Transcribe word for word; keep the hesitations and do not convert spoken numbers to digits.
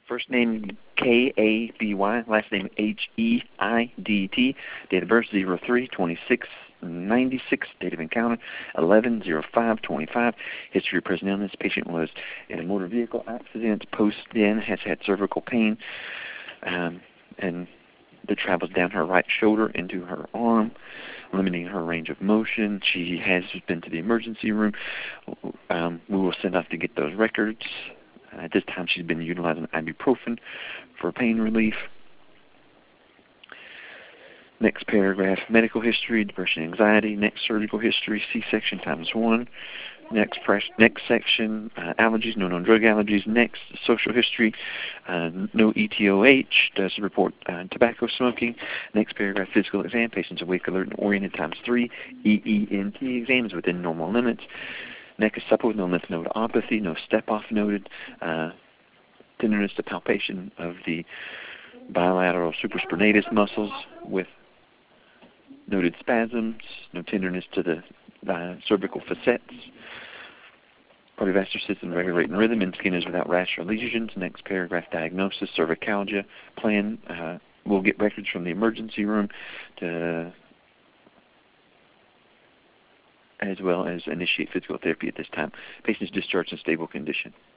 First name K A B Y, last name H E I D T, date of birth zero three twenty-six ninety-six, date of encounter eleven oh five twenty-five. History of present illness: patient was in a motor vehicle accident. Post-then has had cervical pain, um, and the travels down her right shoulder into her arm, limiting her range of motion. She has been to the emergency room. Um, we will send off to get those records. At this time, she's been utilizing ibuprofen for pain relief. Next paragraph, medical history, depression, anxiety. Next, surgical history, C-section times one. Next, next section, uh, allergies, no known drug allergies. Next, social history, uh, no E T O H, does report uh, tobacco smoking. Next paragraph, physical exam, patients awake, alert, and oriented times three. E E N T exams within normal limits. Neck is supple with no lymph nodeopathy, no step-off noted. Uh, tenderness to palpation of the bilateral supraspinatus muscles with noted spasms, no tenderness to the uh, cervical facets. Cardiovascular system regulating rhythm, and skin is without rash or lesions. Next paragraph, diagnosis, cervicalgia. Plan, uh, we'll get records from the emergency room to, as well as initiate physical therapy at this time. Patient is discharged in stable condition.